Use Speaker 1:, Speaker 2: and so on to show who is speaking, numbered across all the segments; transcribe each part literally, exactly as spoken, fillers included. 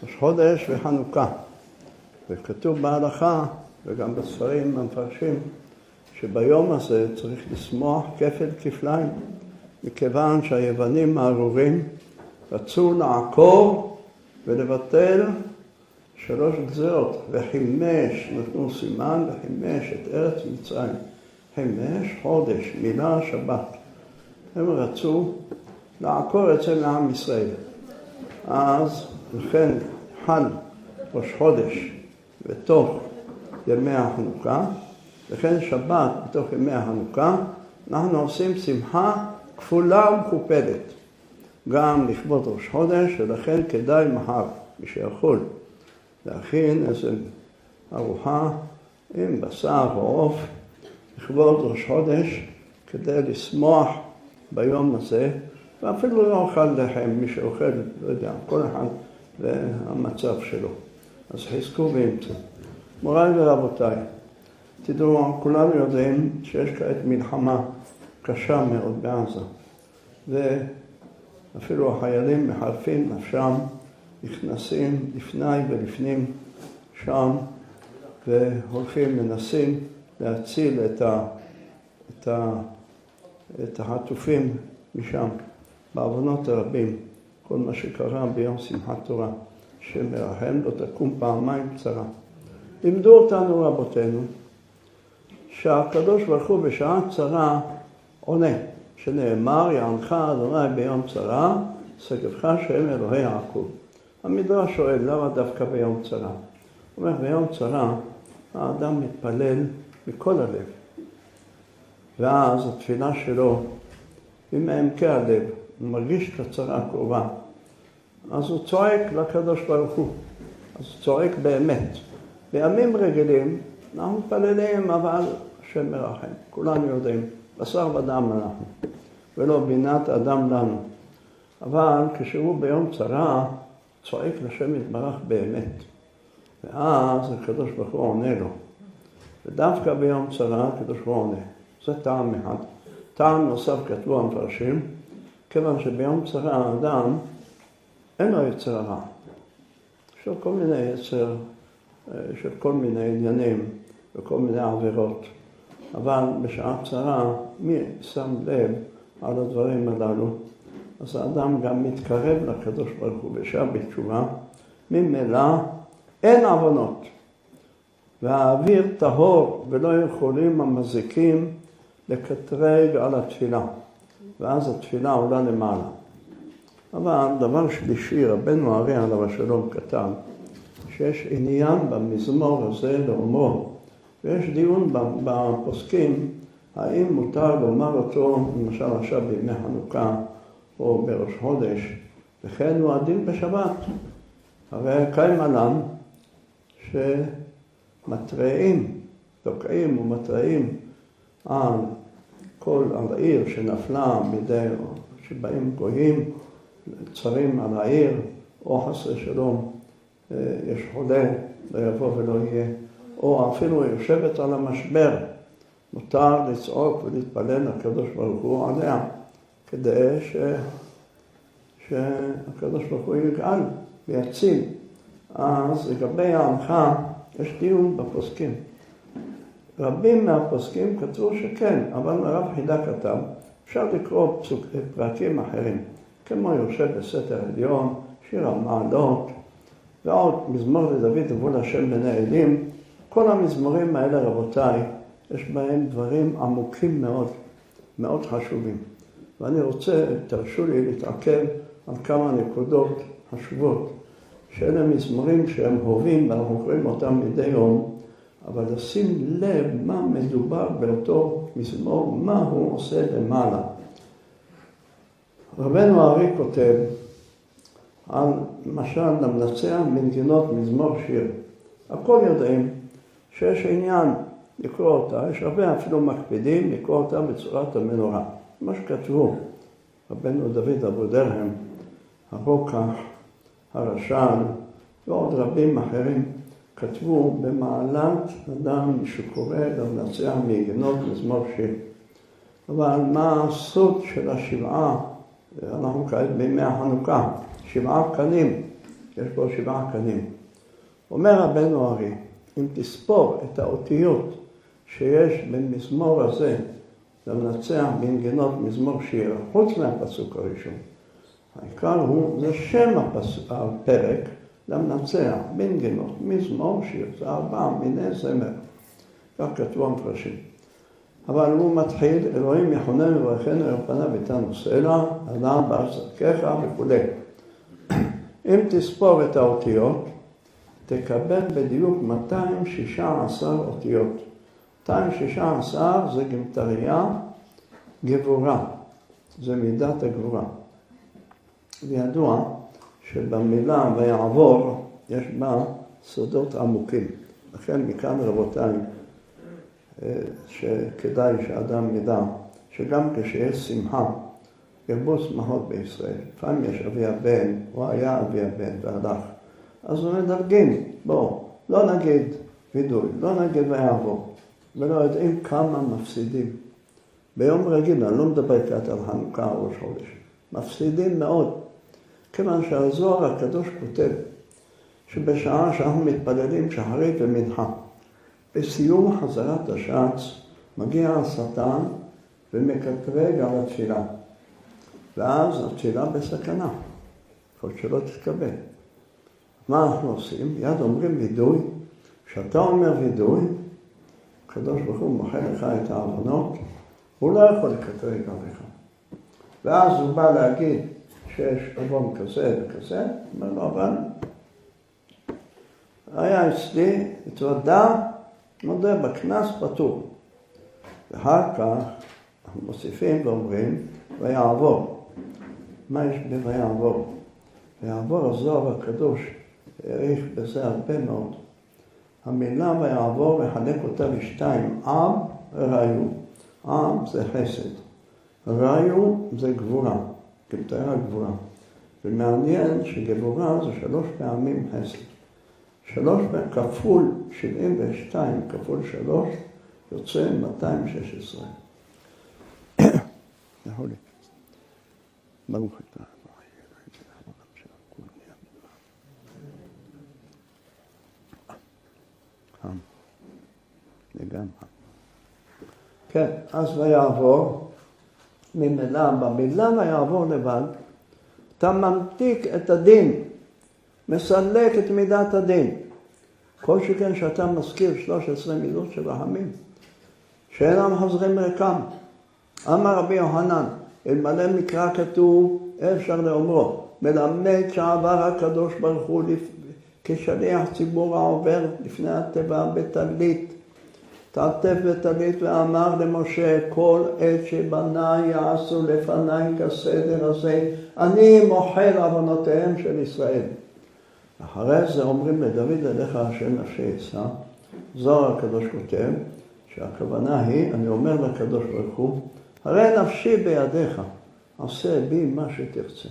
Speaker 1: ראש חודש וחנוכה. וכתוב בהלכה, וגם בספרים המפרשים, שביום הזה צריך לשמוח כפל כפליים, מכיוון שהיוונים הארורים רצו לעקור ולבטל שלוש גזרות, וחימש, נתנו סימן וחימש את ארץ מצרים. חימש, חודש, מילה, שבת. הם רצו לעקור את זה מעם ישראל. אז לכן חל ראש חודש בתוך ימי החנוכה, לכן שבת בתוך ימי החנוכה, אנחנו עושים שמחה כפולה ומכופלת. גם לכבוד ראש חודש, ולכן כדאי מחר, מי שיכול, להכין איזו ארוחה עם בשר או עוף, לכבוד ראש חודש, כדי לשמוח ביום הזה, ואפילו לא אוכל לחם, מי שאוכל, לא יודע, כל אחד והמצב שלו. אז חזקו ואמצו. מוריי ורבותיי, תדעו, כולנו יודעים שיש כעת מלחמה קשה מאוד בעזה, ואפילו החיילים מחרפים נפשם, נכנסים לפני ולפנים שם, והולכים, מנסים להציל את, ה, את, ה, את החטופים משם, בעוונות הרבים, כל מה שקרה ביום שמחת תורה, שמרחם לא תקום פעמיים קצרה. לימדו אותנו רבותינו, שהקדוש ברוך הוא בשעה צרה עונה, שנאמר, יענך אדוני ביום צרה, שגבך שם אלוהי יעקב. המדרש שואל, למה דווקא ביום צרה? הוא אומר, ביום צרה, האדם מתפלל מכל הלב. ואז התפילה שלו, עם מעמקי הלב, הוא מרגיש את הצרה הקרובה. אז הוא צועק לקדוש ברוך הוא. אז הוא צועק באמת. בימים רגילים, אנחנו מתפללים, אבל השם מרחם. כולנו יודעים, בשר ודם אנחנו, ולא בינת אדם לנו. אבל כשהוא ביום צרה, צועק לשם יתברך באמת. ואז הקדוש ברוך הוא עונה לו. ודווקא ביום צרה, הקדוש ברוך הוא עונה. זה טעם אחד. טעם נוסף כתבו המפרשים, כיוון שביום צרה האדם אין לו יצר רע. יש לו כל מיני יצר, יש לו כל מיני עניינים וכל מיני עבירות. אבל בשעה צרה, מי שם לב על הדברים הללו? אז האדם גם מתקרב לקדוש ברוך הוא ושב בתשובה, ממילא אין עוונות. והאוויר טהור ולא יכולים המזיקים לקטרג על התפילה. ואז התפילה עולה למעלה. אבל דבר שלישי, רבנו הארי עליו השלום כתב, שיש עניין במזמור הזה לאומרו, ויש דיון בפוסקים, האם מותר לומר אותו, למשל עכשיו בימי חנוכה, או בראש חודש, וכן הוא הדין בשבת. הרי קיים עלם שמתראים, תוקעים ומתראים על כל העיר שנפלה מידי, שבאים גויים, צרים על העיר, או חסר שלום, יש חולה, לא יבוא ולא יהיה, או אפילו יושבת על המשבר, מותר לצעוק ולהתפלל לקדוש ברוך הוא עליה, כדי ש... שהקדוש ברוך הוא יגאל ויציל. אז לגבי ההלכה יש דיון בפוסקים. רבים מהפוסקים כתבו שכן, אבל הרב חידה כתב, אפשר לקרוא פסוק, פרקים אחרים, כמו יושב בסתר עליון, שיר המעלות, ועוד מזמור לדוד ובול השם בני עדים. כל המזמורים האלה, רבותיי, יש בהם דברים עמוקים מאוד, מאוד חשובים. ואני רוצה, תרשו לי להתעכב על כמה נקודות חשובות, שאלה מזמורים שהם הובים ואנחנו קוראים אותם מדי יום, אבל לשים לב מה מדובר באותו מזמור, מה הוא עושה למעלה. רבנו הארי כותב על למשל למנצח מנגינות מזמור שיר. הכל יודעים שיש עניין לקרוא אותה, יש הרבה אפילו מקפידים לקרוא אותה בצורת המנורה. מה שכתבו רבנו דוד אבודרהם, הרוקח, הרש"ל ועוד רבים אחרים, כתבו במעלת אדם שקורא למנצח מנגינות מזמור שיר. אבל מה הסוד של השבעה? אנחנו כעת בימי החנוכה, שבעה קנים יש בו שבעה קנים. אומר רבנו ארי, אם תספור את האותיות שיש בין מזמור הזה למנצח מנגנות מזמור שיר, חוץ מהפסוק הראשון, העיקר הוא, זה שם הפסוק, הפרק, למנצח מנגנות מזמור שיר, זה ארבעה מיני זמר, כך כתבו המפרשים. אבל הוא מתחיל, אלוהים יחונן וברכנו ירפנה ביתנו סלע, אדם בארץ דרכך וכו'. אם תספור את האותיות, תקבל בדיוק מאתיים ושישה עשר אותיות. מאתיים ושישה עשר זה גמטריה גבורה, זה מידת הגבורה. וידוע שבמילה ויעבור יש בה סודות עמוקים. לכן מכאן רבותיי, שכדאי שאדם ידע שגם כשיש שמחה, ירבו שמחות בישראל. לפעמים יש אבי הבן, או היה אבי הבן והלך. אז הוא מדרגים, בואו, לא נגיד וידוי, לא נגיד ויעבור, ולא יודעים כמה מפסידים. ביום רגיל, אני לא מדבר כעת על חנוכה או ראש חודש, מפסידים מאוד. כיוון שהזוהר הקדוש כותב, שבשעה שאנחנו מתפללים שחרית ומנחה, בסיום חזרת השץ מגיע השטן ומקטרג על התפילה. ואז התפילה בסכנה, יכול שלא תתקבל. מה אנחנו עושים? יד אומרים וידוי. כשאתה אומר וידוי, הקדוש ברוך הוא מוחא לך את העוונות, הוא לא יכול לקטרג עליך. ואז הוא בא להגיד שיש עוון כזה וכזה, אומר לו, אבל היה אצלי, התוודה, מודה בכנס פטור. ואחר כך אנחנו מוסיפים ואומרים, ויעבור. מה יש בויעבור? ויעבור הזוהר הקדוש, העריך בזה הרבה מאוד. המילה ויעבור מחלק אותה לשתיים, עם ראיו. עם זה חסד. ראיו זה גבורה, כמתאר גבורה. ומעניין שגבורה זה שלוש פעמים חסד. שלוש פעמים כפול שבעים ושתיים כפול שלוש יוצא מאתיים ושש עשרה. יכול לי. ברוך אתה. לגמרי. כן, אז ויעבור, ממילא, במילה ויעבור לבד, אתה ממתיק את הדין, מסלק את מידת הדין. כל שכן שאתה מזכיר שלוש עשרה מידות של רחמים, שאינם חוזרים ריקם. אמר רבי יוחנן, אלמלא מקרא כתוב, אפשר לאומרו, מלמד שעבר הקדוש ברוך הוא כשליח ציבור העובר לפני הטבע בתגלית. תעטף בתגלית ואמר למשה, כל עת שבניי יעשו לפניי כסדר הזה, אני מוחל עוונותיהם של ישראל. אחרי זה אומרים לדוד, אליך השם נפשי יצא. זוהר הקדוש כותב שהכוונה היא, אני אומר לקדוש ברוך הוא, הרי נפשי בידיך, עשה בי מה שתרצה.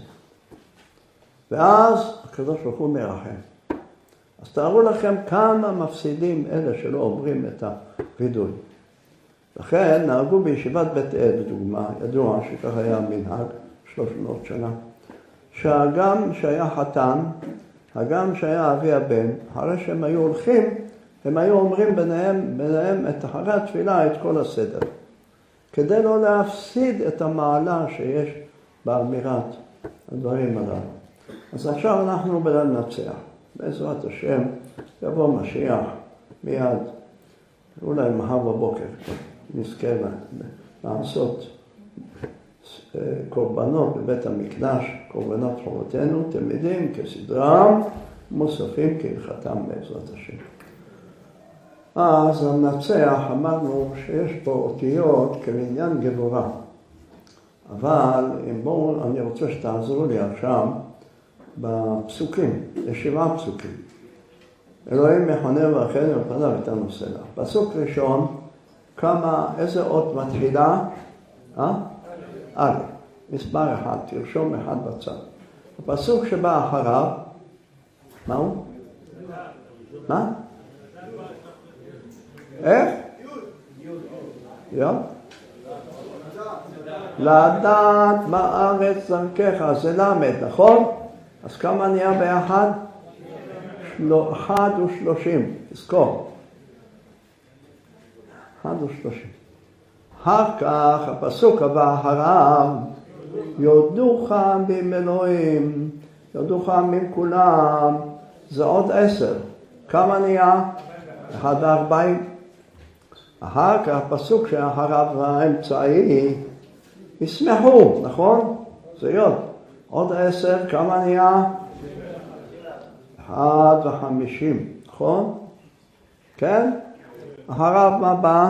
Speaker 1: ואז הקדוש ברוך הוא מרחם. אז תארו לכם כמה מפסידים אלה שלא אומרים את הווידוי. לכן נהגו בישיבת בית אל, לדוגמה, ידוע שכך היה מנהג שלוש מאות שנה, שהגם שהיה חתן, הגם שהיה אבי הבן, אחרי שהם היו הולכים, הם היו אומרים ביניהם, ביניהם את אחרי התפילה את כל הסדר, כדי לא להפסיד את המעלה שיש באמירת הדברים הללו. אז עכשיו אנחנו בלנצח. בעזרת השם יבוא משיח מיד, אולי מחר בבוקר נזכה לעשות קורבנות בבית המקדש, קורבנות חובתנו, תמידים כסדרם, מוספים כהלכתם בעזרת השם. אז המנצח אמרנו שיש פה אותיות כבעניין גבורה, אבל אם בואו, אני רוצה שתעזרו לי עכשיו בפסוקים, לשבעה פסוקים. אלוהים יחונן וברכנו ירפנה ביתנו סלע. פסוק ראשון, כמה, איזה אות מתחילה? אה? א', מספר אחד, תרשום אחד בצד. הפסוק שבא אחריו, מה הוא? מה? איך? יוד. לדעת בארץ דרכך, זה למד, נכון? אז כמה נהיה ביחד? אחד ושלושים, תזכור. אחד ושלושים. אחר כך הפסוק הבא אחריו, יודוך עם אלוהים, יודוך עם כולם, זה עוד עשר. כמה נהיה? אחד וארבעים. אחר כך הפסוק שאחריו האמצעי, ישמחו, נכון? זה יוד. עוד עשר, כמה נהיה? אחד וחמישים, נכון? כן? אחריו מה בא?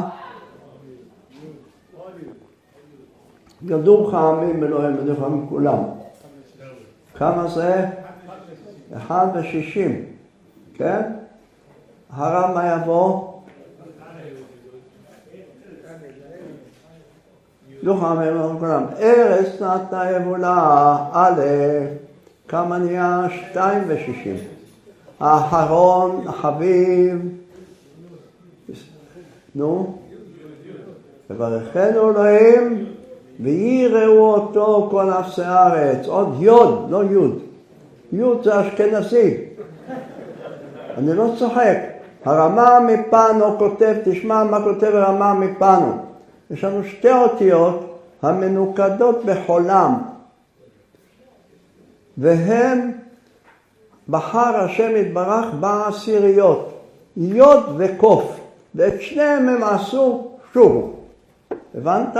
Speaker 1: יודוך עם אלוהים, יודוך עם כולם. כמה זה? אחד ושישים, כן? אחריו מה יבוא? יודוך עם אלוהים כולם. ארץ נתנה יבולה, א', כמה נהיה? שתיים ושישים. האחרון, החביב, נו, וברכנו אלוהים ויראו אותו כל אפסי הארץ. עוד יוד, לא יוד. יוד זה אשכנזי. אני לא צוחק. הרמה מפנו כותב, תשמע מה כותב הרמה מפנו. יש לנו שתי אותיות המנוקדות בחולם. והם בחר השם יתברך בעשיריות. יוד וקוף. ואת שניהם הם עשו שוב. הבנת?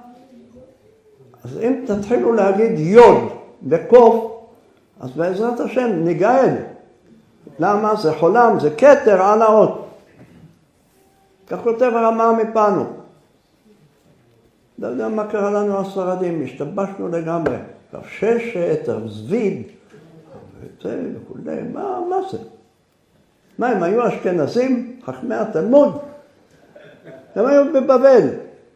Speaker 1: אז אם תתחילו להגיד יוד וקוף, אז בעזרת השם ניגאל. למה? זה חולם, זה כתר על האות. כך כותב הרמה מפנו. לא יודע מה קרה לנו הספרדים, השתבשנו לגמרי. ששת, זביד, זה וכולי, מה, מה זה? מה, הם היו אשכנזים, חכמי התלמוד? הם היו בבבל.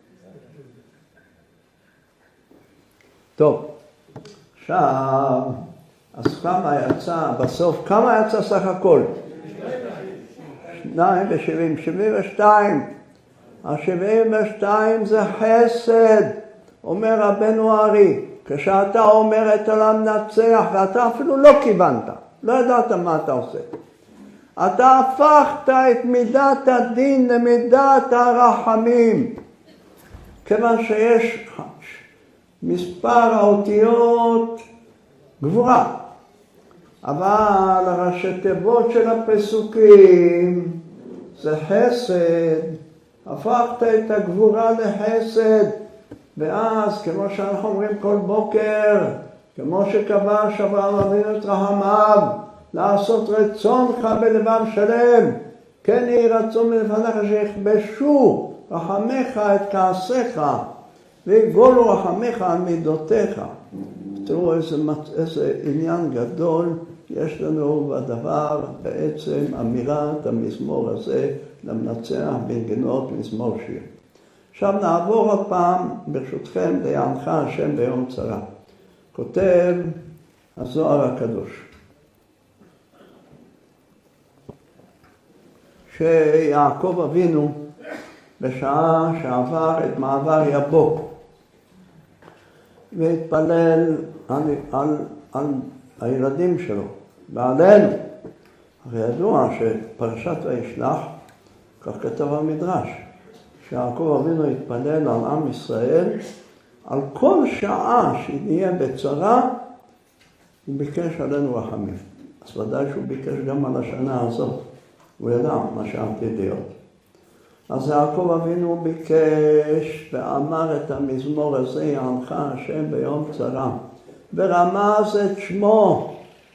Speaker 1: טוב, עכשיו, אז כמה יצא בסוף? כמה יצא סך הכל? שניים ושבעים, שבעים ושתיים. השבעים ושתיים זה חסד, אומר רבנו הארי. כשאתה אומר את עולם נצח, ואתה אפילו לא כיוונת, לא ידעת מה אתה עושה. אתה הפכת את מידת הדין למידת הרחמים. כיוון שיש מספר האותיות גבורה. אבל הראשי תיבות של הפסוקים זה חסד. הפכת את הגבורה לחסד. ואז, כמו שאנחנו אומרים כל בוקר, כמו שכבש אברהם אבינו את רחמיו, לעשות רצונך בלבב שלם, כן יהי רצון מלפניך שיכבשו רחמיך את כעסיך, ויגולו רחמיך על מידותיך. תראו איזה, איזה עניין גדול יש לנו בדבר, בעצם אמירת המזמור הזה למנצח בנגינות מזמור שיר. עכשיו נעבור עוד פעם, ברשותכם, ליענך השם ביום צרה. כותב הזוהר הקדוש. שיעקב אבינו, בשעה שעבר את מעבר יבוק, והתפלל על, על, על הילדים שלו, ועלינו. הרי ידוע שפרשת וישלח, כך כתב המדרש, שיעקב אבינו התפלל על עם ישראל, על כל שעה שנהיה בצרה, הוא ביקש עלינו רחמים. אז ודאי שהוא ביקש גם על השנה הזאת. הוא ידע מה שעתיד להיות. אז יעקב אבינו ביקש ואמר את המזמור הזה, יענך השם ביום צרה, ורמז את שמו,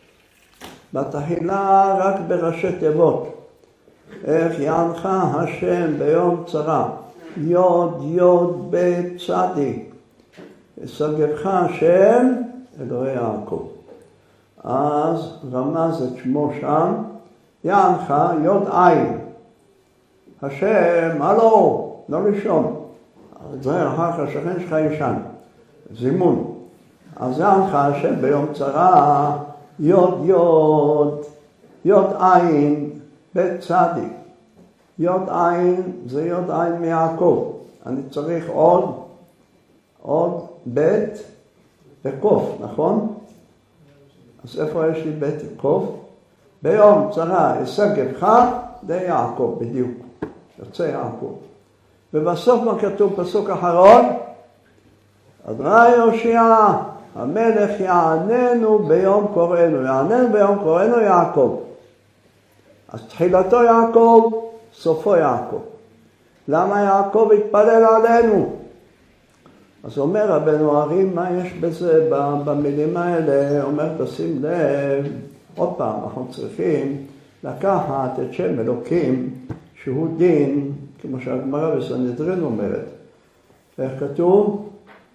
Speaker 1: בתחילה רק בראשי תיבות. איך יענך השם ביום צרה, יוד יוד בית צדיק, ושגבך השם אלוהי יעקב. אז רמז את שמו שם, יענך יוד עין. השם, הלו, לא לישון. זה אחר כך השכן שלך ישן, זימון. אז יענך השם ביום צרה, יוד יוד, יוד עין, בית צדיק. יוד עין זה יוד עין מיעקב. אני צריך עוד, עוד בית וקוף, נכון? אז איפה יש לי בית וקוף? ביום צרה ישגבך, זה יעקב בדיוק, יוצא יעקב. ובסוף מה כתוב פסוק אחרון? אדוני יושיע, המלך יעננו ביום קוראנו, יעננו ביום קוראנו יעקב. אז תחילתו יעקב, סופו יעקב. למה יעקב התפלל עלינו? אז אומר רבנו ארי, מה יש בזה, במילים האלה? אומר, תשים לב, עוד פעם, אנחנו צריכים לקחת את שם אלוקים, שהוא דין, כמו שהגמרא בסנהדרין אומרת. איך כתוב?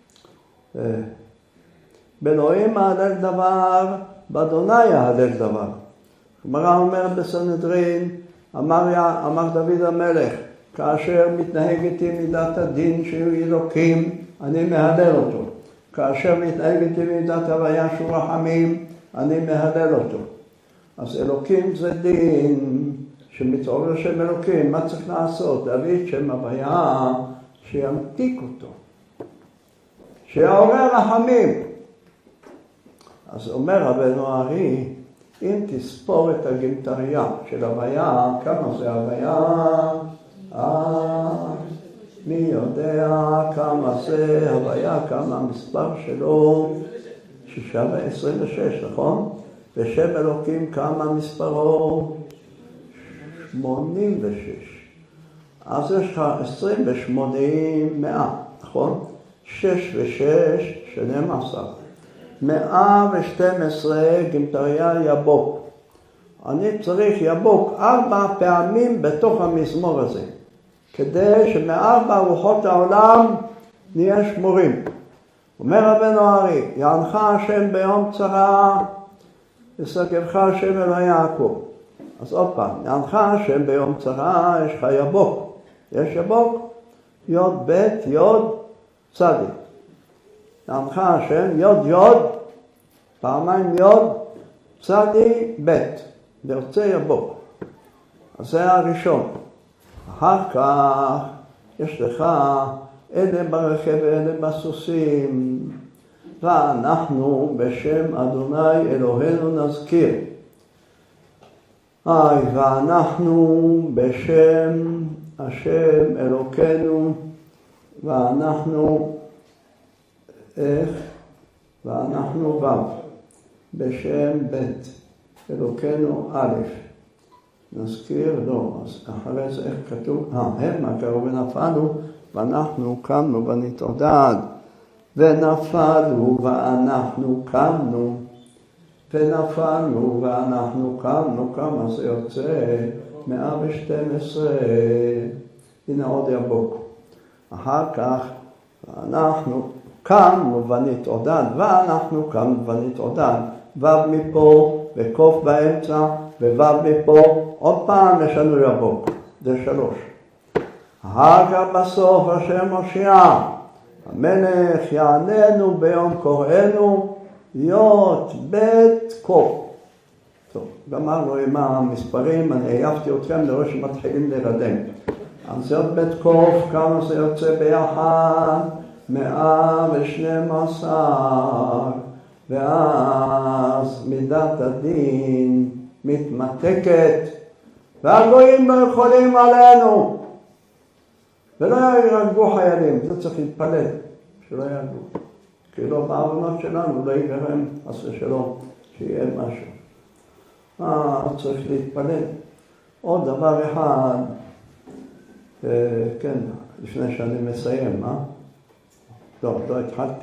Speaker 1: באלוהים ההלל דבר, באדוני ההלל דבר. הגמרא אומרת בסנהדרין, אמר, אמר דוד המלך, כאשר מתנהג איתי מידת הדין שהוא אלוקים, אני מהלל אותו. כאשר מתנהג איתי מידת הוויה שהוא רחמים, אני מהלל אותו. אז אלוקים זה דין שמתעורר שם אלוקים. מה צריך לעשות? להביא את שם הוויה שימתיק אותו. שיעורר רחמים. אז אומר רבנו ארי, אם תספור את הגמטריה של הוויה, כמה זה הוויה? אה, מי יודע כמה זה הוויה, כמה המספר שלו? שישה ועשרים ושש, נכון? ושם אלוקים כמה מספרו? שמונים ושש. אז יש לך עשרים ושמונים, מאה, נכון? שש ושש, שנים עשר. מאה ושתים עשרה גמטריה יבוק. אני צריך יבוק ארבע פעמים בתוך המזמור הזה. כדי שמארבע רוחות העולם נהיה שמורים. אומר רבנו ארי, יענך השם ביום צרה, ישגבך השם אלוהי יעקב. אז עוד פעם, יענך השם ביום צרה, יש לך יבוק. יש יבוק? יוד בית, יוד צדיק. יענך השם, יוד יוד, פעמיים יוד, צדיק בית. ויוצא יבוק. אז זה הראשון. אחר כך יש לך אלה ברכב ואלה בסוסים, ואנחנו בשם אדוני אלוהינו נזכיר. איי, ואנחנו בשם השם אלוקינו, ואנחנו איך? ואנחנו ו' בשם בית אלוקינו א'. נזכיר, לא, אז אחרי זה איך כתוב? אה, הם קראו ונפלו, ואנחנו קמנו ונתעודד. ונפלו ואנחנו קמנו, ונפלנו ואנחנו קמנו, כמה זה יוצא? מאה ושתים עשרה. הנה עוד יבוק. אחר כך, ואנחנו קמנו ונתעודד, ואנחנו קמנו ונתעודד. ו' מפה וקוף באמצע, וו' מפה, עוד פעם יש לנו יבוק, זה שלוש. אחר כך בסוף השם הושיע, המלך יעננו ביום קוראנו, יות בית קוף. טוב, גמרנו עם המספרים, אני העפתי אתכם לראות שמתחילים לרדם. אז יות בית קוף, כמה זה יוצא ביחד? מאה ושנים עשר. ואז מידת הדין מתמתקת, והגויים לא יכולים עלינו. ולא ירגבו חיילים, זה צריך להתפלל, שלא ירגבו. כי לא בעוונות שלנו, לא ייגרם עשה שלום, שיהיה משהו. אה, צריך להתפלל. עוד דבר אחד, אה, כן, לפני שאני מסיים, אה? לא, לא התחלתי.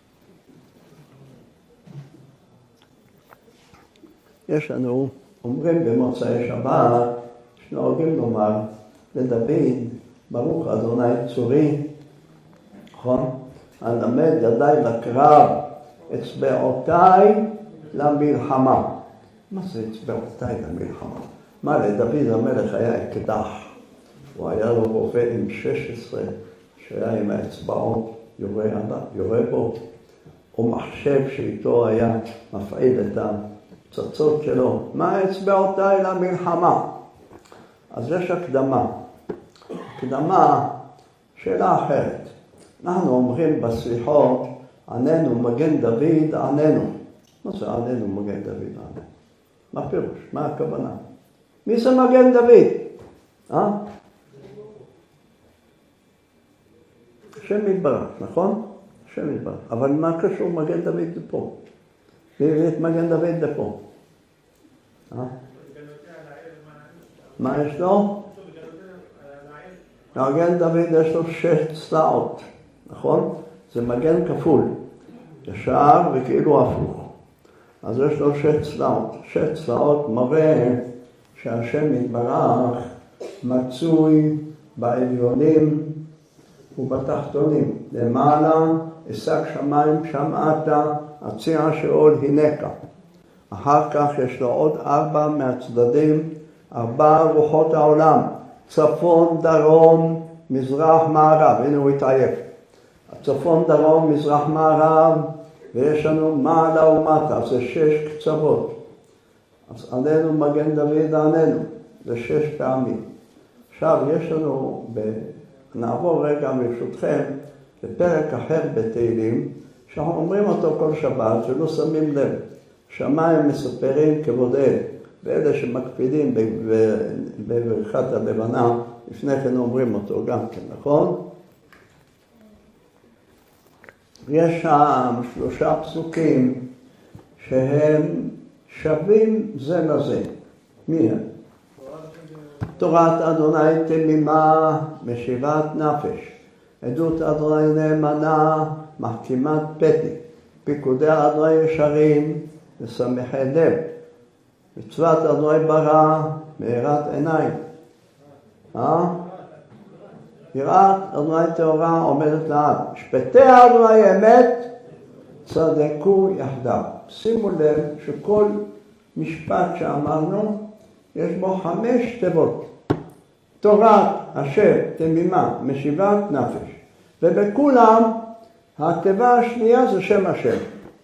Speaker 1: יש לנו, אומרים במוצאי שבת, שנוהגים לומר לדוד, ברוך אדוני צורי, נכון? אלמד ידיי לקרב, אצבעותיי למלחמה. מה זה אצבעותיי למלחמה? מה, לדוד המלך היה אקדח. הוא היה לו רובה עם שש עשרה, שהיה עם האצבעות יורה, יורה בו, או מחשב שאיתו היה מפעיל את הפצצות שלו. מה אצבעותיי למלחמה? אז יש הקדמה. הקדמה, שאלה אחרת. אנחנו אומרים בסליחות, עננו מגן דוד, עננו. מה זה עננו מגן דוד, עננו? מה פירוש? מה הכוונה? מי זה מגן דוד? אה? השם יתברך, נכון? השם יתברך. אבל מה קשור מגן דוד לפה? מי הביא את מגן דוד לפה? אה? מה יש לו? מגן דוד יש לו שש צלעות, נכון? זה מגן כפול, ישר וכאילו הפוך. אז יש לו שש צלעות. שש צלעות מראה שהשם יתברך מצוי בעליונים ובתחתונים. למעלה, השג שמיים שמעת, הציע שאול הנקה. אחר כך יש לו עוד ארבע מהצדדים, ארבע רוחות העולם, צפון, דרום, מזרח, מערב. הנה הוא התעייף. הצפון, דרום, מזרח, מערב, ויש לנו מעלה ומטה, זה שש קצוות. אז עננו מגן דוד עננו, זה שש פעמים. עכשיו יש לנו, ב... נעבור רגע ברשותכם, בפרק אחר בתהילים, שאנחנו אומרים אותו כל שבת, שלא שמים לב. שמיים מספרים כבודל, ואלה שמקפידים בברכת הלבנה, לפני כן אומרים אותו גם כן, נכון? יש שם שלושה פסוקים שהם שווים זה לזה. מי הם? תורת אדוני תמימה, משיבת נפש. עדות אדוני נאמנה, מחכימת פתי. פיקודי אדוני ישרים, משמחי לב. מצוות אדוני ברא, מאירת עיניים. אה? יראת אדוני טהורה עומדת לעד. משפטי אדוני אמת, צדקו יחדיו. שימו לב שכל משפט שאמרנו, יש בו חמש תיבות. תורת השם תמימה, משיבת נפש. ובכולם, התיבה השנייה זה שם השם.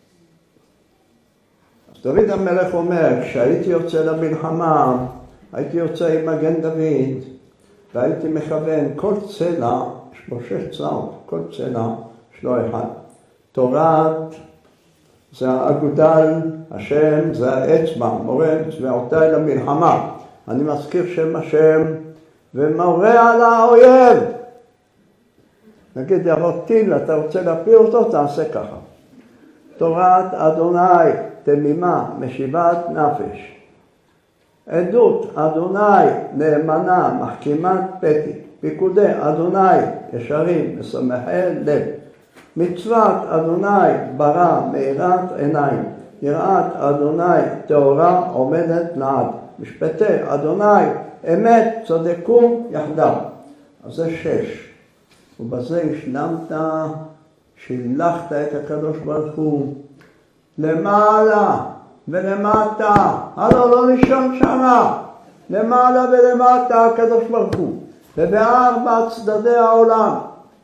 Speaker 1: אז דוד המלך אומר, כשהייתי יוצא למלחמה, הייתי יוצא עם מגן דוד, והייתי מכוון כל צלע, יש בו שש צלעות, כל צלע יש לו אחד. תורת זה האגודל, השם זה האצבע, מורה צבאותיי למלחמה. אני מזכיר שם השם ומורה על האויב. נגיד יבוא טיל, אתה רוצה להפיל אותו, תעשה ככה. תורת אדוני תמימה, משיבת נפש. עדות אדוני נאמנה, מחכימת פתי. פיקודי אדוני ישרים, משמחי לב. מצוות אדוני ברא מאירת עיניים. יראת אדוני טהורה עומדת לעד. משפטי אדוני אמת צדקו יחדיו. אז זה שש. ובזה השלמת, שילחת את הקדוש ברוך הוא למעלה ולמטה. הלו לא לישון שמה. למעלה ולמטה הקדוש ברוך הוא. ובארבע צדדי העולם.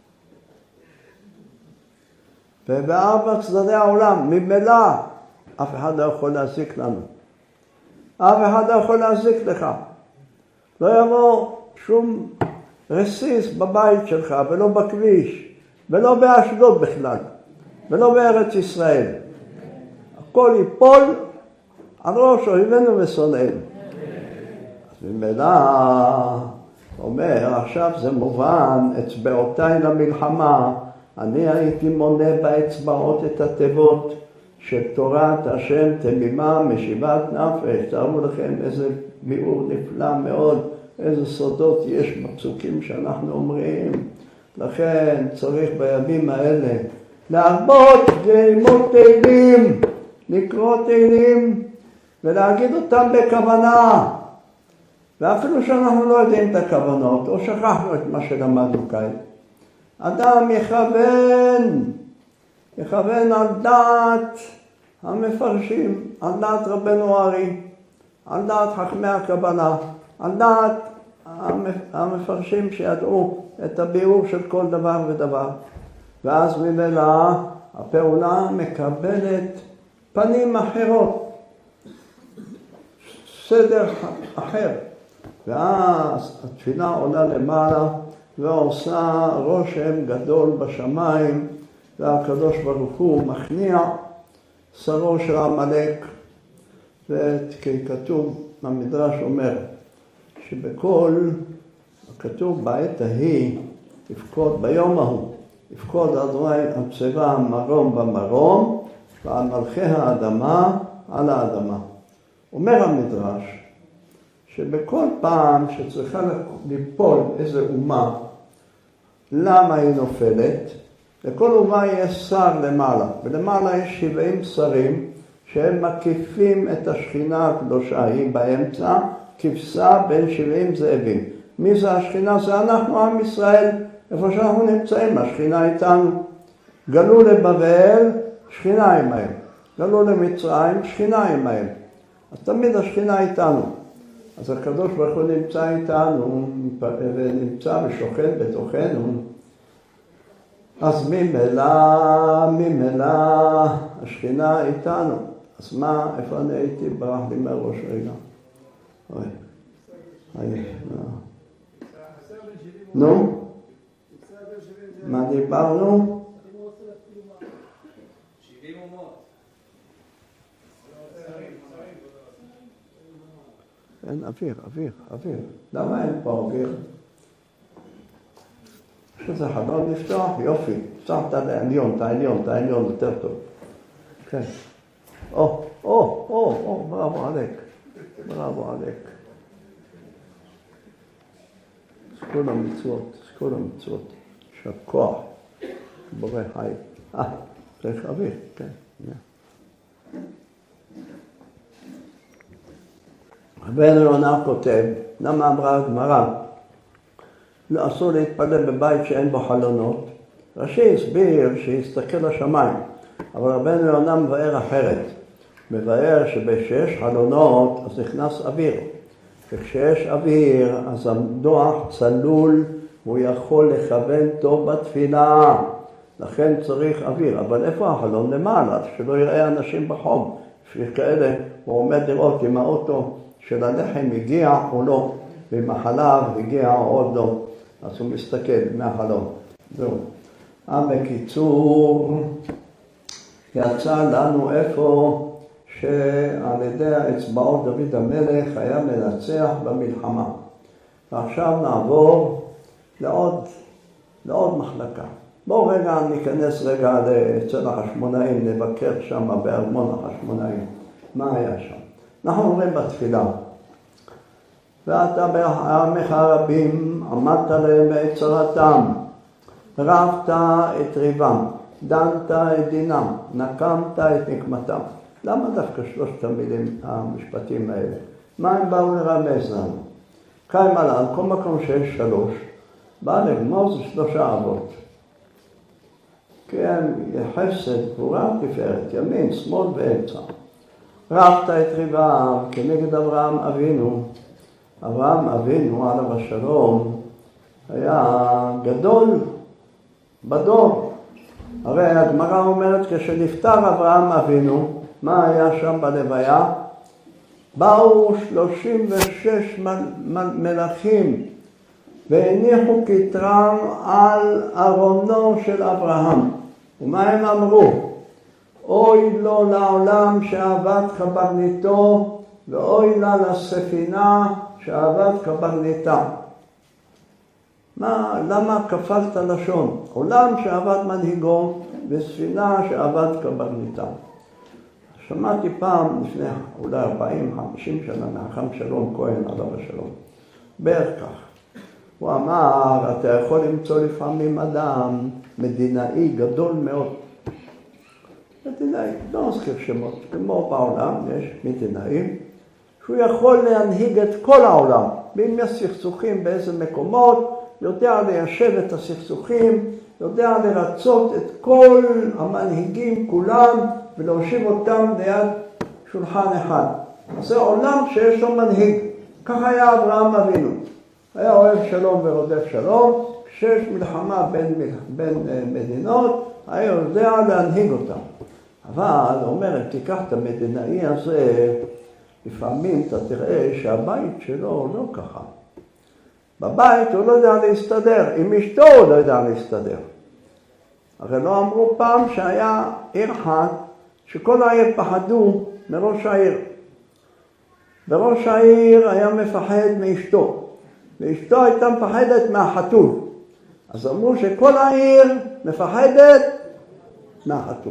Speaker 1: ובארבע צדדי העולם, ממילא, אף אחד לא יכול להזיק לנו. אף אחד לא יכול להזיק לך. לא יבוא שום רסיס בבית שלך, ולא בכביש, ולא באשדוד בכלל, ולא בארץ ישראל. הכל ייפול על ראש אויבינו ושונאינו. אז ממילא, אומר, עכשיו זה מובן, אצבעותיי למלחמה, אני הייתי מונה באצבעות את התיבות של תורת השם תמימה, משיבת נפש. תראו לכם איזה ביאור נפלא מאוד, איזה סודות יש בפסוקים שאנחנו אומרים. לכן צריך בימים האלה להרבות ללמוד תהילים, לקרוא תהילים ולהגיד אותם בכוונה. ואפילו שאנחנו לא יודעים את הכוונות או שכחנו את מה שלמדנו כאן. אדם יכוון, יכוון על דעת המפרשים, על דעת רבנו ארי, על דעת חכמי הקבלה, על דעת המפרשים שידעו את הביאור של כל דבר ודבר. ואז ממילא הפעולה מקבלת פנים אחרות, סדר אחר. ואז התפילה עולה למעלה, ועושה רושם גדול בשמיים, והקדוש ברוך הוא מכניע שרו של עמלק, וכי כתוב, המדרש אומר, שבכל, כתוב בעת ההיא, יפקוד ביום ההוא, יפקוד אדוני הצבא מרום במרום, ועל מלכי האדמה על האדמה. אומר המדרש, שבכל פעם שצריכה ליפול איזו אומה, למה היא נופלת? לכל אומה יש שר למעלה, ולמעלה יש שבעים שרים שהם מקיפים את השכינה הקדושה, היא באמצע, כבשה בין שבעים זאבים. מי זה השכינה? זה אנחנו, עם ישראל, איפה שאנחנו נמצאים, השכינה איתנו. גלו לבבל, שכינה עמהם. גלו למצרים, שכינה עמהם. אז תמיד השכינה איתנו. אז הקדוש ברוך הוא נמצא איתנו, ונמצא ושוכן בתוכנו. אז ממילא, ממילא, השכינה איתנו. אז מה, איפה אני הייתי? ברח לי מהראש רגע. אוי. אוי. נו? מה דיברנו?
Speaker 2: שבעים אומות.
Speaker 1: אין אוויר, אוויר, אוויר. למה אין פה אוויר? יש איזה חלון לפתוח? יופי. פתח את העליון, את העליון, את העליון יותר טוב. כן. או, או, או, או, בראבו עליק. בראבו עליק. זכו למצוות, זכו למצוות. שכוח. בורא חי. אה, צריך אוויר, כן. רבנו יונה כותב, למה אמרה הגמרא? לא אסור להתפלל בבית שאין בו חלונות. רש"י הסביר שיסתכל לשמיים, אבל רבנו יונה מבאר אחרת. מבאר שבשיש חלונות אז נכנס אוויר. וכשיש אוויר אז המוח צלול והוא יכול לכוון טוב בתפילה. לכן צריך אוויר. אבל איפה החלון? למעלה, שלא יראה אנשים בחום. לפי כאלה הוא עומד לראות אם האוטו של הלחם הגיע או לא, ואם החלב הגיע או עוד לא. אז הוא מסתכל מהחלון. זהו. בקיצור, יצא לנו איפה שעל ידי האצבעות דוד המלך היה מנצח במלחמה. ועכשיו נעבור לעוד, לעוד מחלקה. בואו רגע ניכנס רגע אצל החשמונאים, נבקר שם בארמון החשמונאים. מה היה שם? אנחנו אומרים בתפילה, ואתה בעמך רבים עמדת להם ביצרתם, רבת את ריבם, דנת את דינם, נקמת את נקמתם. למה דווקא שלושת המילים המשפטים האלה? מה הם באו לרמז לנו? קיים על כל מקום שיש שלוש, בא לגמור זה שלושה אבות. כי הם חסד, גבורה, תפארת, ימין, שמאל ואמצע. רבת את ריבם כנגד אברהם אבינו. אברהם אבינו עליו השלום היה גדול בדור. הרי הגמרא אומרת כשנפטר אברהם אבינו, מה היה שם בלוויה? באו שלושים ושש מלאכים והניחו כתרם על ארונו של אברהם. ומה הם אמרו? אוי לו לעולם שעבד קברניתו, ואוי לה לספינה שעבד קברניתה. מה, למה כפלת לשון? עולם שעבד מנהיגו, וספינה שעבד קברניתה. שמעתי פעם, לפני אולי ארבעים חמישים שנה, מהחם שלום כהן עליו השלום. בערך כך. הוא אמר, אתה יכול למצוא לפעמים אדם מדינאי גדול מאוד. מדינאי, לא נזכיר שמות, כמו בעולם יש מדינאים, שהוא יכול להנהיג את כל העולם. ואם יש סכסוכים באיזה מקומות, יודע ליישב את הסכסוכים, יודע לרצות את כל המנהיגים כולם, ולהושיב אותם ליד שולחן אחד. אז זה עולם שיש לו מנהיג. כך היה אברהם אבינו. היה אוהב שלום ורודף שלום, כשיש מלחמה בין, בין מדינות, היה יודע להנהיג אותם. אבל, אומרת, תיקח את המדינאי הזה, לפעמים אתה תראה שהבית שלו לא ככה. בבית הוא לא יודע להסתדר, עם אשתו הוא לא יודע להסתדר. הרי לא אמרו פעם שהיה עיר אחת, שכל העיר פחדו מראש העיר. וראש העיר היה מפחד מאשתו, ואשתו הייתה מפחדת מהחתול. אז אמרו שכל העיר מפחדת מהחתול.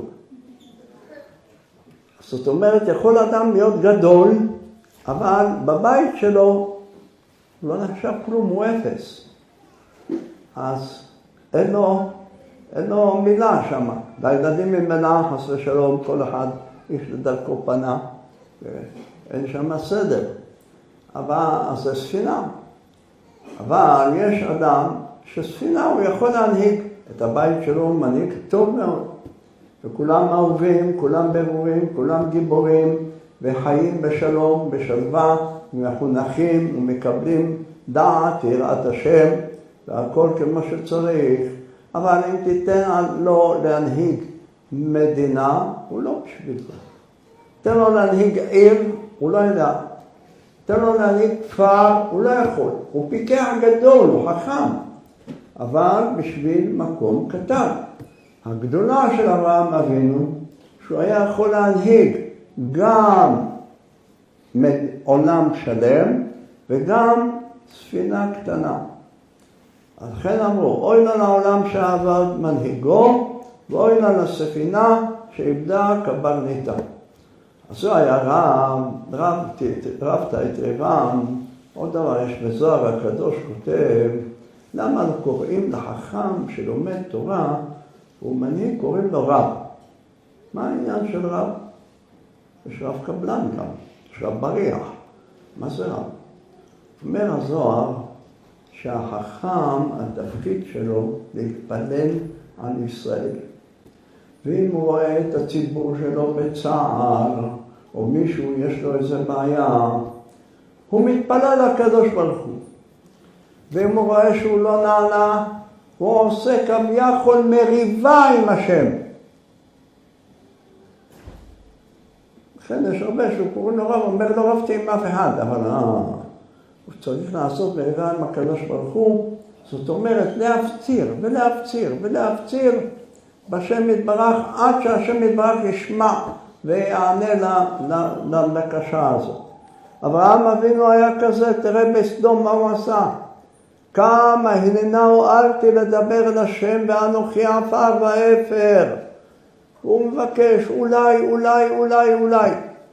Speaker 1: זאת אומרת, יכול אדם להיות גדול, אבל בבית שלו לא נחשב כלום, הוא אפס. אז אין לו, אין לו מילה שם. והילדים ממנה, חס ושלום, כל אחד איש לדרכו פנה, אין שם סדר. אבל אז זה ספינה. אבל יש אדם שספינה הוא יכול להנהיג את הבית שלו, הוא מנהיג טוב מאוד. וכולם אהובים, כולם ברורים, כולם גיבורים, וחיים בשלום, בשלווה, ומחונכים ומקבלים דעת, יראת השם, והכל כמו שצריך. אבל אם תיתן לו להנהיג מדינה, הוא לא בשביל זה. תן לו להנהיג עיר, הוא לא יודע. תן לו להנהיג כפר, הוא לא יכול. הוא פיקח גדול, הוא חכם. אבל בשביל מקום קטן. הגדולה של אברהם אבינו, שהוא היה יכול להנהיג גם עולם שלם וגם ספינה קטנה. אז לכן אמרו, אוי לה לעולם שעבד מנהיגו, ואוי לה לספינה שאיבדה קברניתה. אז זה היה רב, רבת, רבת את רבם. עוד דבר יש בזוהר הקדוש כותב, למה לא קוראים לחכם שלומד תורה, הוא מנהיג, קוראים לו רב. מה העניין של רב? יש רב קבלן גם, יש רב בריח. מה זה רב? אומר הזוהר שהחכם, התפקיד שלו להתפלל על ישראל. ואם הוא רואה את הציבור שלו בצער, או מישהו יש לו איזה בעיה, הוא מתפלל לקדוש ברוך הוא. ואם הוא רואה שהוא לא נענה, הוא עושה כביכול מריבה עם השם. לכן יש הרבה שהוא קוראים לו רב, אומר לא רבתי עם אף אחד, אבל אה, הוא צריך לעשות מריבה עם הקדוש ברוך הוא. זאת אומרת להפציר ולהפציר ולהפציר בשם יתברך, עד שהשם יתברך ישמע ויענה לבקשה הזאת. אברהם אבינו היה כזה, תראה בסדום מה הוא עשה. כמה הננהו אלתי לדבר אל השם ואנוכי עפר ואפר. הוא מבקש אולי, אולי, אולי, אולי.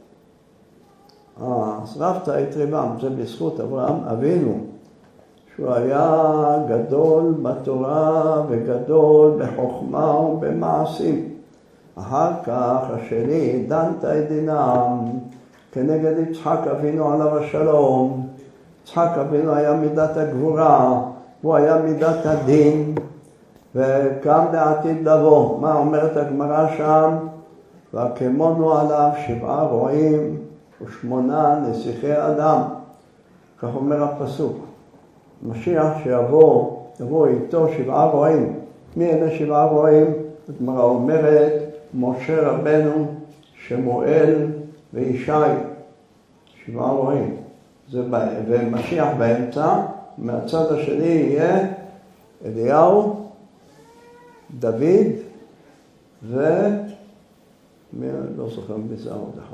Speaker 1: אה, אז רבת את רבם, זה בזכות אברהם אבינו. שהוא היה גדול בתורה וגדול בחוכמה ובמעשים. אחר כך השני דנת את דינם כנגד יצחק אבינו עליו השלום. יצחק אבינו היה מידת הגבורה, הוא היה מידת הדין, וגם לעתיד לבוא. מה אומרת הגמרא שם? והקמונו עליו שבעה רועים ושמונה נסיכי אדם. כך אומר הפסוק. משיח שיבוא, יבוא איתו שבעה רועים. מי אלה שבעה רועים? הגמרא אומרת, משה רבנו, שמואל וישי. שבעה רועים. זה בא... ומשיח באמצע, מהצד השני יהיה אליהו, דוד ו... מי לא זוכר בזה עוד אחד.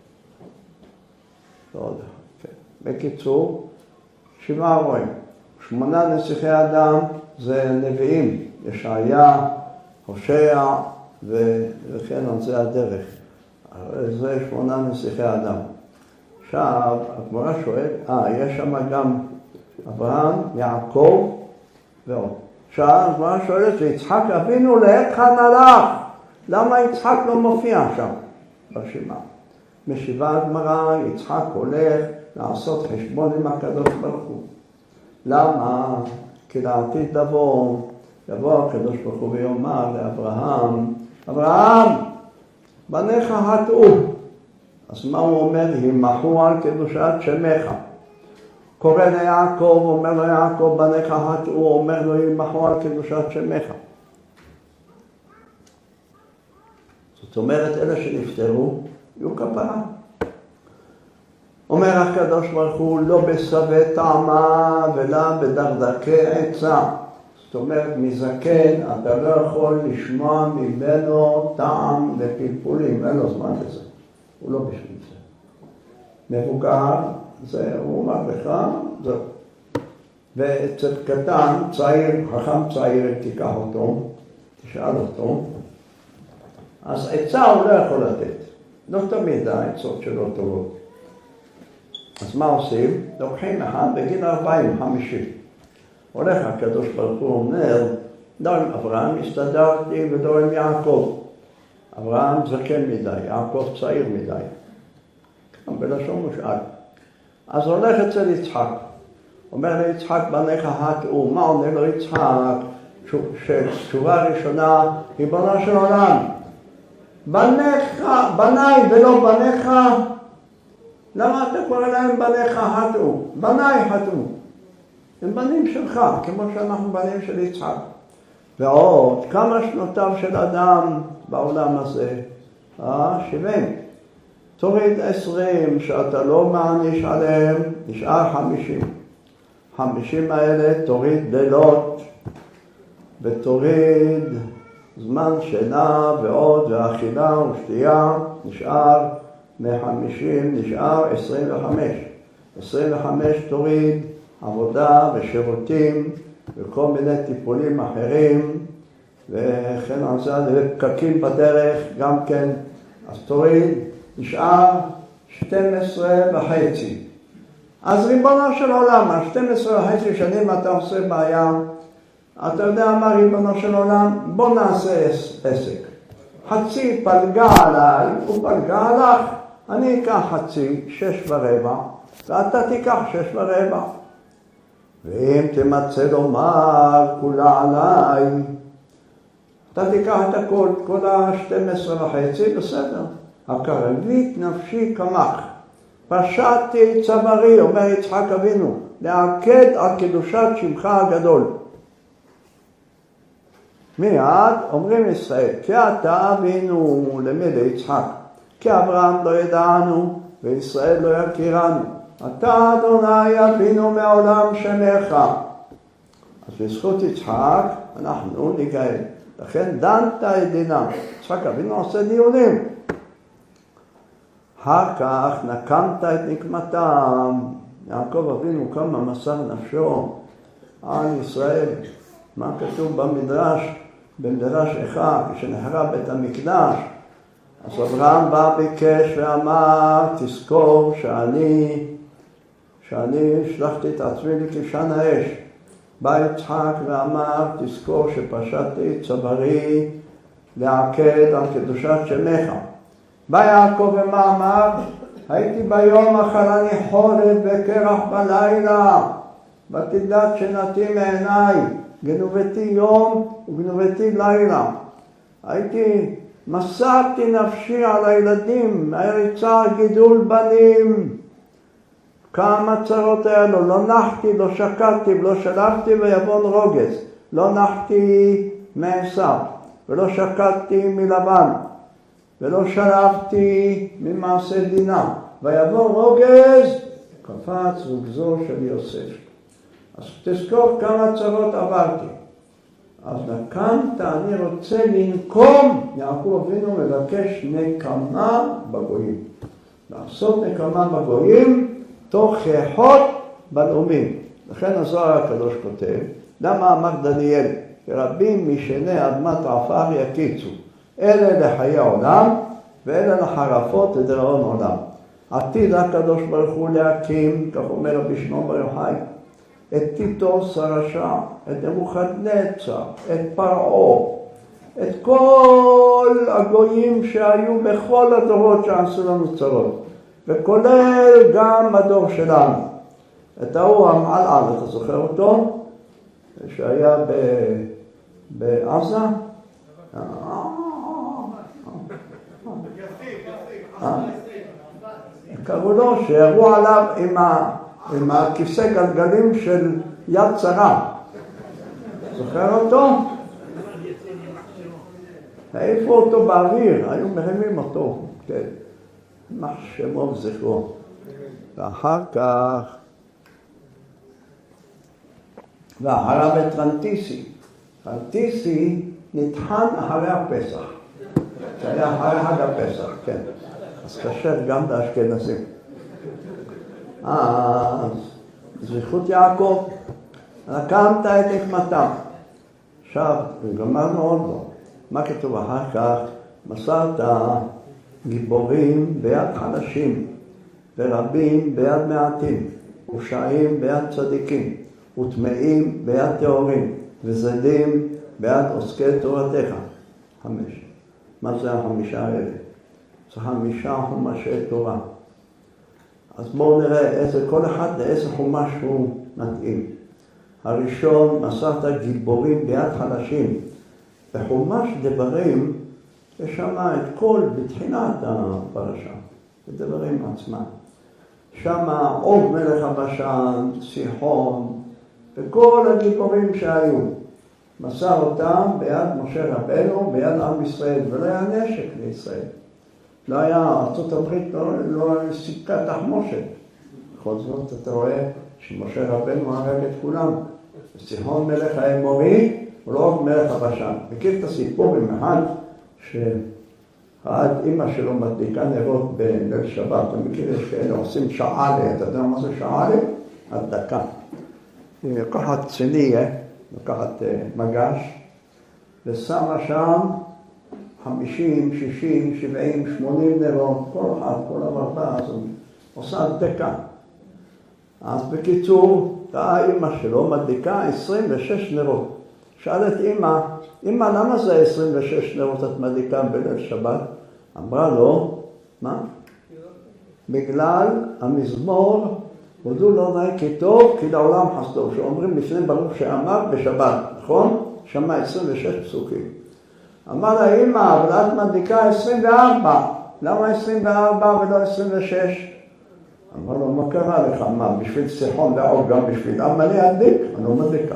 Speaker 1: לא עוד אחד, כן. בקיצור, שבעה רועים. שמונה נסיכי אדם זה נביאים, ישעיה, הושע וכן על זה הדרך. זה שמונה נסיכי אדם. עכשיו, הגמרא שואל, אה, יש שם גם אברהם, יעקב ועוד. עכשיו, הגמרא שואלת, ויצחק אבינו להיכן הלך? למה יצחק לא מופיע שם ברשימה? משיבה הגמרא, יצחק הולך לעשות חשבון עם הקדוש ברוך הוא. למה? כי לעתיד לבוא, יבוא הקדוש ברוך הוא ויאמר לאברהם, אברהם, בניך חטאו. אז מה הוא אומר? ימחו על קדושת שמך. קורא ליעקב, אומר לו יעקב, בניך חטאו, אומר לו ימחו על קדושת שמך. זאת אומרת, אלה שנפטרו, יהיו כפרה. אומר הקדוש ברוך הוא, לא בסווה טעמה ולא בדרדקי עצה. זאת אומרת, מזקן אתה לא יכול לשמוע ממנו טעם ופלפולים, אין לו זמן לזה. הוא לא בשביל זה. מבוגר, זה הוא מרדכי, זהו. ואצל קטן, צעיר, חכם צעיר, תיקח אותו, תשאל אותו, אז עצה הוא לא יכול לתת. לא תמיד העצות שלו טובות. אז מה עושים? לוקחים אחד בגיל ארבעים, חמישים. הולך הקדוש ברוך הוא אומר, לא עם אברהם הסתדרתי ולא עם יעקב. אברהם זקן מדי, יעקב צעיר מדי. בלשון מושאל. אז הולך אצל יצחק. אומר ליצחק, בניך הטעו. מה אומר לו יצחק? שתשובה ראשונה, ריבונו של עולם. בניך, בניי ולא בניך, למה אתה קורא להם בניך הטעו? בניי הטעו. הם בנים שלך, כמו שאנחנו בנים של יצחק. ועוד כמה שנותיו של אדם בעולם הזה? אה, שבעים. תוריד עשרים שאתה לא מעניש עליהם, נשאר חמישים. חמישים האלה תוריד לילות, ותוריד זמן שינה ועוד, ואכילה ושתייה, נשאר מחמישים, נשאר עשרים וחמש. עשרים וחמש תוריד עבודה ושירותים וכל מיני טיפולים אחרים, וכן על זה, ופקקים בדרך גם כן, אז תוריד, נשאר שתים עשרה וחצי. אז ריבונו של עולם, ה-שתים עשרה וחצי שנים אתה עושה בעיה, אתה יודע מה ריבונו של עולם? בוא נעשה עסק. חצי פלגה עליי, הוא פלגה עליך, אני אקח חצי, שש ורבע, ואתה תיקח שש ורבע. ואם תמצא לומר כולה עליי, אתה תיקח את הכל, כל ה-שתים עשרה וחצי, בסדר. הקרבית נפשי כמך. פשעתי צווארי, אומר יצחק אבינו, להקד על קדושת שמך הגדול. מיד אומרים ישראל, כי אתה אבינו למי ליצחק, כי אברהם לא ידענו וישראל לא יכירנו. אתה אדוני אבינו מעולם שמך. אז בזכות יצחק אנחנו ניגאל. לכן דנת את דינם. יצחק אבינו עושה דיונים. אחר כך נקמת את נקמתם. יעקב אבינו כמה מסר נפשו על ישראל. מה כתוב במדרש? במדרש אחד, כשנחרב בית המקדש. אז אברהם בא ביקש ואמר, תזכור שאני, שאני שלחתי את עצמי לכבשן האש. בא יצחק ואמר, תזכור שפשעתי צווארי לעקד על קדושת שמך. בא יעקב ואמר, הייתי ביום אכלני חולת וקרח בלילה, ותדלת שנתי מעיניי, גנובתי יום וגנובתי לילה. הייתי, מסרתי נפשי על הילדים, הריצה גידול בנים. כמה צרות היה לו, לא נחתי, לא שקלתי, לא שלחתי ויבון רוגז. לא נחתי מעשיו, ולא שקלתי מלבן, ולא שלחתי ממעשה דינה. ויבון רוגז, קפץ רוגזו של יוסף. אז תזכור כמה צרות עברתי. אז נקמת, אני רוצה לנקום, יעקב אבינו מבקש נקמה בגויים. לעשות נקמה בגויים, תוך חייכות בלאומים. לכן הזוהר הקדוש כותב, למה אמר דניאל, שרבים משני אדמת עפר יקיצו, אלה לחיי עולם, ואלה לחרפות לדרעון עולם. עתיד הקדוש ברוך הוא להקים, כך אומר רבי שמעון בר יוחאי, את טיטוס הרשע, את נבוכדנצר, את פרעה, את כל הגויים שהיו בכל הדורות שעשו לנו צרות, וכולל גם הדור שלנו. את ההוא המעלעל, אתה זוכר אותו? שהיה ב... בעזה? קראו לו שירו עליו עם ה... עם הכיסא גלגלים של יד שרה. זוכר אותו? העיפו אותו באוויר, היו מרימים אותו. כן. מה שמו וזכרו. ואחר כך, ואחריו את טרנטיסי. טרנטיסי נטחן אחרי הפסח. זה היה אחרי חג הפסח, כן. אז קשה גם לאשכנזים. אז זכות יעקב, רקמת את נקמתם. עכשיו, גמרנו עוד לא. מה כתוב אחר כך? מסרת גיבורים ביד חלשים, ורבים ביד מעטים, ושעים ביד צדיקים, וטמאים ביד טהורים, וזדים ביד עוסקי תורתך. חמש. מה זה החמישה האלה? זה חמישה חומשי תורה. אז בואו נראה איזה, כל אחד לאיזה חומש הוא מתאים. הראשון, מסרת גיבורים ביד חלשים. בחומש דברים, יש שם את כל, בתחילת הפרשה, בדברים עצמם. שם עוג מלך הבשן, סיחון, וכל הגיבורים שהיו. מסר אותם ביד משה רבנו, ביד עם ישראל, ולא היה נשק לישראל. לא היה, ארצות הברית לא, לא סיפקה תחמושת. בכל זאת אתה רואה שמשה רבנו הרג את כולם. סיחון מלך האמורי, הוא לא רק מלך הבשן. מכיר את הסיפור במחד, שעד אמא שלו מדליקה נרות בליל שבת. אתה מכיר, יש כאלה עושים שעלה, אתה יודע מה זה שעלה? הדקה. היא לקחת צניה, לקחת מגש, ושמה שם חמישים, שישים, שבעים, שמונים נרות, כל אחד, כל המרבה הזאת, עושה דקה. אז בקיצור, האמא שלו מדליקה עשרים ושש נרות. שאל את אמא, אמא, למה זה עשרים ושש נרות את מדליקה בליל שבת? אמרה לו, מה? בגלל המזמור, הודו לאדוני כי טוב, כי לעולם חסדו, שאומרים לפני ברוך שאמר בשבת, נכון? שמע עשרים ושש פסוקים. אמר לה, אמא, אבל את מדליקה עשרים וארבע, למה עשרים וארבע ולא עשרים ושש? אמר לו, מה קרה לך? מה, בשביל סיחון ועוד גם בשביל עם אני אדליק? אני לא מדליקה.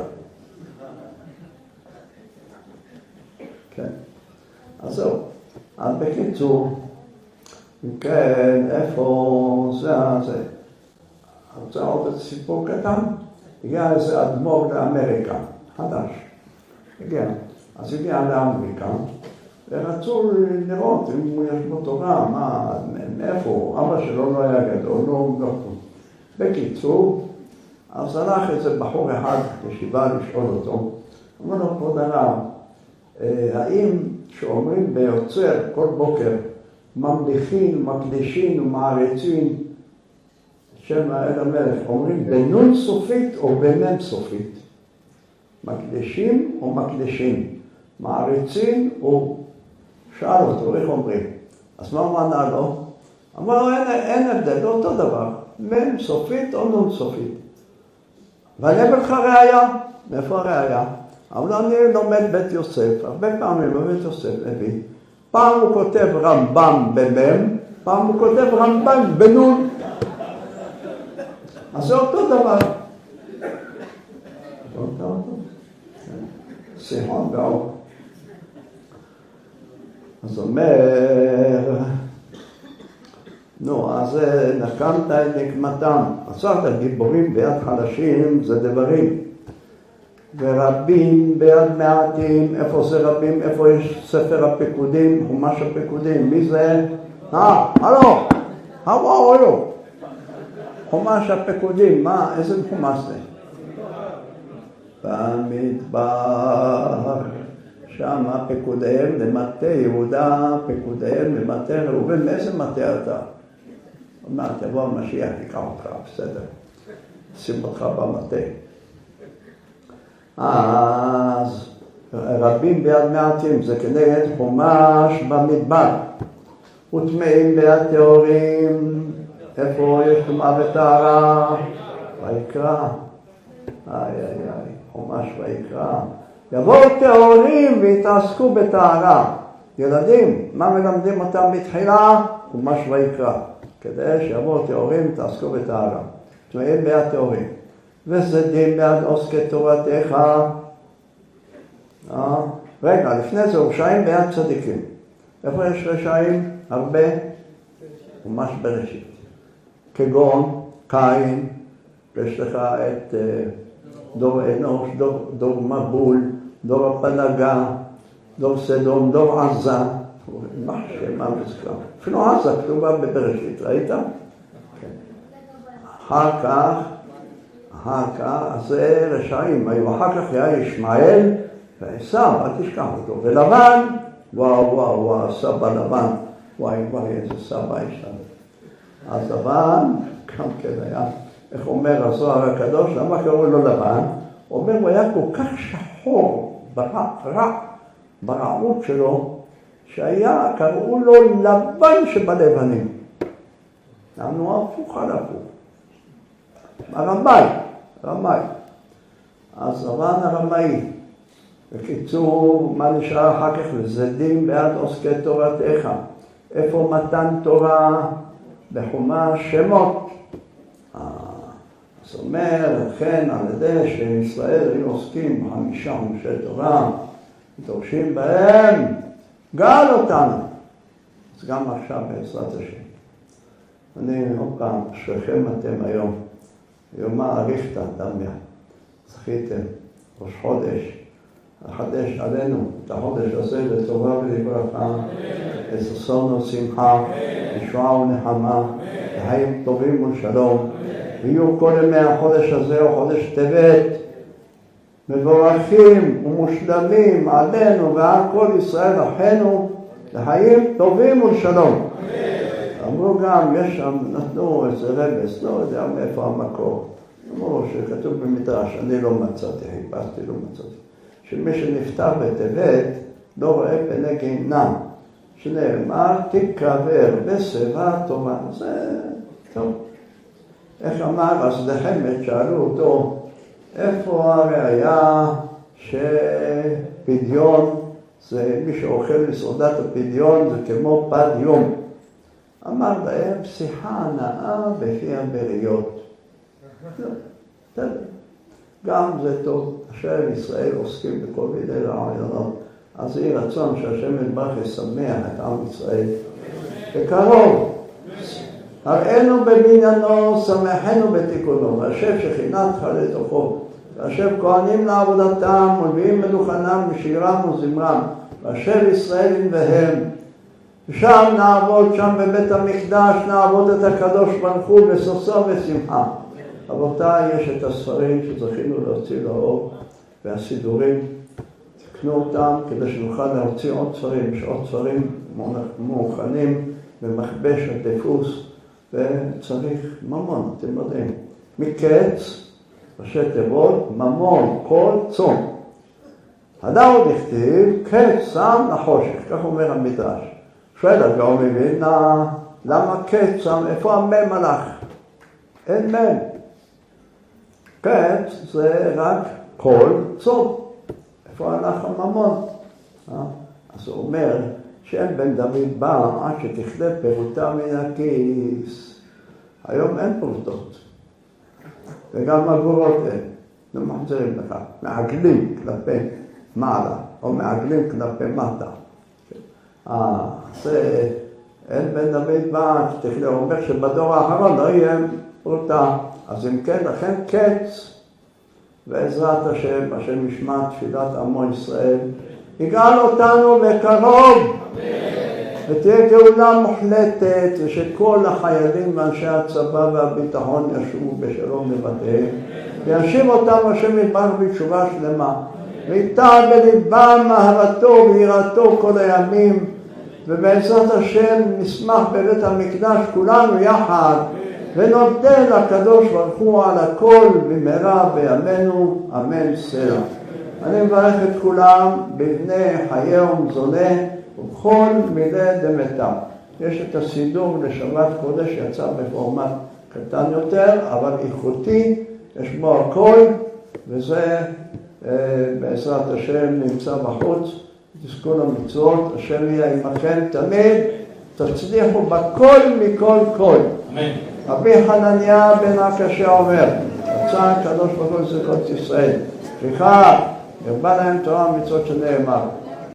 Speaker 1: כן, אז זהו. אז בקיצור, כן, איפה זה הזה? אני רוצה עוד את סיפור קטן. הגיע איזה אדמו"ר לאמריקה, חדש. הגיע. אז הגיע לאמריקה, ורצו לראות אם יש בו תורה, מה, מאיפה, אבא שלו לא היה גדול, לא גדול. בקיצור, אז הלך איזה בחור אחד ישיבה לשאול אותו, אמר לו, כבוד הרב, האם שאומרים ביוצר כל בוקר, ממליכים, מקדישים ומעריצים, שם האל המלך, אומרים בנון סופית או במם סופית? מקדישים או מקדישים? מעריצים או... שאל אותו, איך אומרים? אז מה הוא ענה לו? אמר לו, אין, אין הבדל, לא אותו דבר. מם סופית או נון סופית. ואני אביא לך ראייה. מאיפה הראייה? אבל אני לומד בית יוסף, הרבה פעמים בבית יוסף הביא. פעם הוא כותב רמב"ם במם, פעם הוא כותב רמב"ם בנון. אז זה אותו דבר. זה אותו דבר. סיחון ועוד. אז אומר, נו, אז נקמת את נקמתם, עשרת גיבורים ביד חלשים, זה דברים. ורבים ביד מעטים, איפה זה רבים, איפה יש ספר הפיקודים, חומש הפיקודים, מי זה? אה, הלו, how are you? חומש הפיקודים, מה, איזה חומש זה? במדבר, שם פיקודיהם למטה יהודה, פיקודיהם למטה ראובן, מאיזה מטה אתה? עוד מעט יבוא המשיח, תקרא אותך, בסדר, שים אותך במטה. אז רבים ביד מעטים, זה כנגד חומש במדבר, וטמאים ביד טהורים, איפה יש טומאה וטהרה? ויקרא, איי איי איי, חומש ויקרא. יבואו טהורים והתעסקו בטהרה. ילדים, מה מלמדים אותם בתחילה? חומש ויקרא. כדי שיבואו טהורים והתעסקו בטהרה. טמאים ביד טהורים. וזדים ביד עוסקי תורתך. אה? רגע, לפני זה רשעים ביד צדיקים. איפה יש רשעים? הרבה. חומש בראשית. כגון, קין, יש לך את דור אנוש, דור, דור מבול, דור הפלגה, דור סדום, דור עזה. מה שמה וזכרם. אפילו עזה כתובה בבראשית, ראית? כן. אחר כך, אחר כך, אז זה רשעים, היו אחר כך היה ישמעאל ועשיו, אל תשכח אותו, ולבן, וואו וואו וואו, סבא לבן, וואי וואי איזה סבא יש לנו. אז לבן, גם כן היה, איך אומר הזוהר הקדוש, למה קראו לו לבן? הוא אומר, הוא היה כל כך שחור, ברע, רע, ברעות שלו, שהיה, קראו לו לבן שבלבנים. לנו הפוך על הפוך. הרמאי, הרמאי. אז לבן הרמאי. בקיצור, מה נשאר אחר כך? לזדים בעד עוסקי תורתך. איפה מתן תורה? בחומש שמות. זאת אומרת, לכן על ידי שישראל היו עוסקים בחמישה חומשי תורה, דורשים בהם, גאל אותנו. אז גם עכשיו בעזרת השם. אני עוד פעם, אשריכם אתם היום, יומא אריכתא דמיא, זכיתם, ראש חודש, לחדש עלינו את החודש הזה לטובה ולברכה, לששון ושמחה, ישועה ונחמה, לחיים טובים ולשלום. ויהיו כל ימי החודש הזה, או חודש טבת, מבורכים ומושלמים עלינו ועל כל ישראל אחינו, לחיים טובים ולשלום. אמרו גם, יש שם, נתנו איזה רבס, לא יודע מאיפה המקור. אמרו שכתוב במדרש, אני לא מצאתי, חיפשתי, לא מצאתי. שמי שנפטר בטבת לא רואה פני גיהנם. שנאמר, תיקבר בשיבה טובה. זה טוב. איך אמר, אז לחמד שאלו אותו, איפה הראיה שפדיון, זה מי שאוכל מסעודת הפדיון, זה כמו פד יום. אמר להם, שיחה נאה בפי הבריות. גם זה טוב, אשר ישראל עוסקים בכל מיני רעיונות. אז יהי רצון שהשם יתברך ישמח את עם ישראל. בקרוב, הראינו בבניינו, שמחנו בתיקונו, והשב שכינתך לתוכו, והשב כהנים לעבודתם, ולוויים מדוכנם משירם וזמרם, והשב ישראל עמהם. ושם נעבוד, שם בבית המקדש, נעבוד את הקדוש ברוך הוא בששון ושמחה. רבותיי, יש את הספרים שזכינו להוציא לאור, והסידורים, תקנו אותם כדי שנוכל להוציא עוד ספרים, יש עוד ספרים מוכנים במכבש הדפוס, וצריך ממון, אתם יודעים. מקץ, ראשי תיבות, ממון, כל צום. הדר עוד הכתיב, קץ שם לחושך, כך אומר המדרש. שואל הגאון מווילנה, למה קץ שם, איפה המם הלך? אין מם. קץ זה רק כל צום. איפה הלך הממון? אז הוא אומר, שאין בן דוד בא עד שתכלה פירוטה מן הכיס. היום אין פירוטות. וגם אגורות אין. לא מחזירים לך. מעגלים כלפי מעלה, או מעגלים כלפי מטה. אה, זה, אין בן דוד בא עד שתכלה. הוא אומר שבדור האחרון לא יהיה פירוטה. אז אם כן, לכן קץ, בעזרת השם, השם ישמע תפילת עמו ישראל, יגאל אותנו בקרוב, ותהיה גאולה מוחלטת, ושכל החיילים ואנשי הצבא והביטחון ישובו בשלום לבתיהם, וישיב אותם השם יתברך בתשובה שלמה, ויטע בליבם אהבתו ויראתו כל הימים, ובעזרת השם נשמח בבית המקדש כולנו יחד, ונודה לקדוש ברוך הוא על הכל במהרה בימינו, אמן סלע. אני מברך את כולם בבני חיי ומזונה ובכל מילי דמתם. יש את הסידור לשבת קודש שיצא בפורמט קטן יותר, אבל איכותי, יש בו הכל, וזה בעזרת השם נמצא בחוץ. תזכו למצוות, השם יהיה עמכם תמיד, תצליחו בכל מכל כל. אמן. רבי חנניה בן הקשה אומר, רצה הקדוש ברוך הוא לזכות ישראל, סליחה, ירבה להם תורה ומצוות שנאמר.